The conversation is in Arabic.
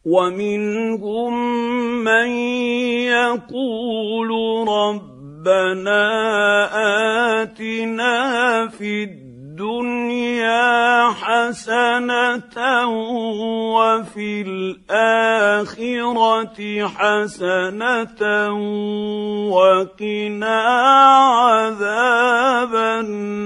ومنهم من يقول ربنا آتنا في الدنيا حسنة وفي الآخرة حسنة وقنا عذاب النار.